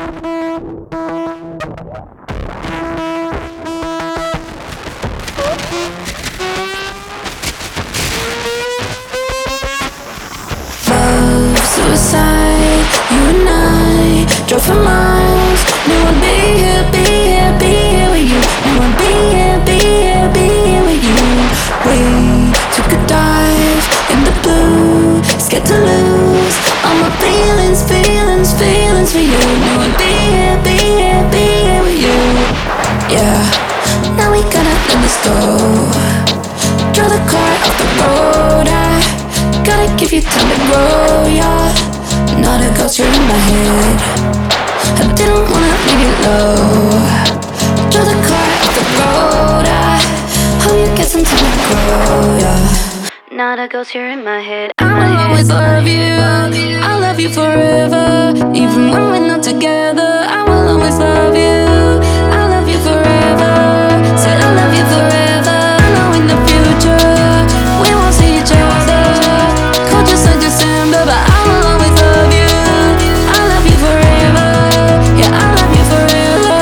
Suicide, you and I drove for miles. Knew I'd be here, be here, be here with you. Knew I'd be here, be here, be here with you. We took a dive in the blue, scared to lose all my feelings, feelings, feelings for you. Knew I'd be here, be here, be here with you. Yeah, now we gotta let this go. Draw the car off the road. I gotta give you time to grow, yeah. Not a ghost, you're in my head. I didn't wanna leave you low. Draw the car off the road. I hope you get some time to grow, yeah. Not a ghost, you're in my head. I will always love you. I'll love you forever. Even when we're not together, I will always love you. I'll love you forever. Said I love you forever. I know in the future we won't see each other. Cold just like December, but I will always love you. I love you forever. Yeah, I love you forever.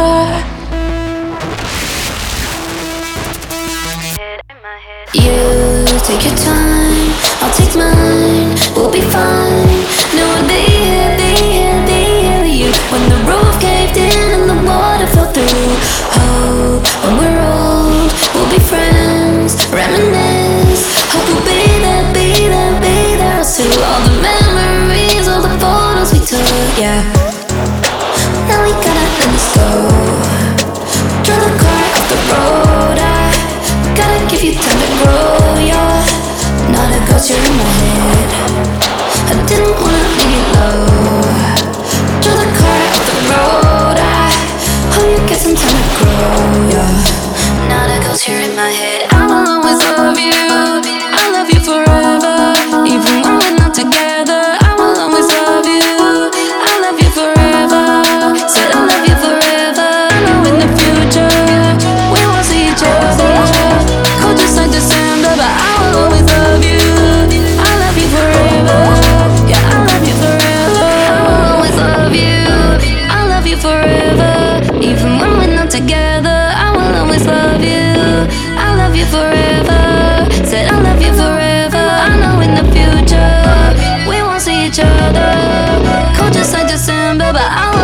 You take your time, I'll take mine. We'll be fine. No, I'll be here, be here, be here with you. When the roof caved in and the water fell through. Hope when we're old, we'll be friends. Reminisce. Hope we'll be there, be there, be there too. All the memories, all the photos we took. Yeah. Now we gotta let this go. Draw the car off the road. I gotta give you time to grow, yeah. Not a ghost, you're in my head. I didn't wanna leave you low. Draw the car off the road. I hope you get some time to grow, yeah. Not a ghost, you're in my head. I will always love you. I love you forever. Even when we're not together, I will always love you. I love you forever. Said I love you forever. I know in the future we won't see each other. Cold just like December, but I will always love you. I love you forever. Yeah, I love you forever. I will always love you. I love you forever. Even when we're not together, I will always love you. I love you forever. Said I love you forever. I know in the future we won't see each other. Cold just like December, but I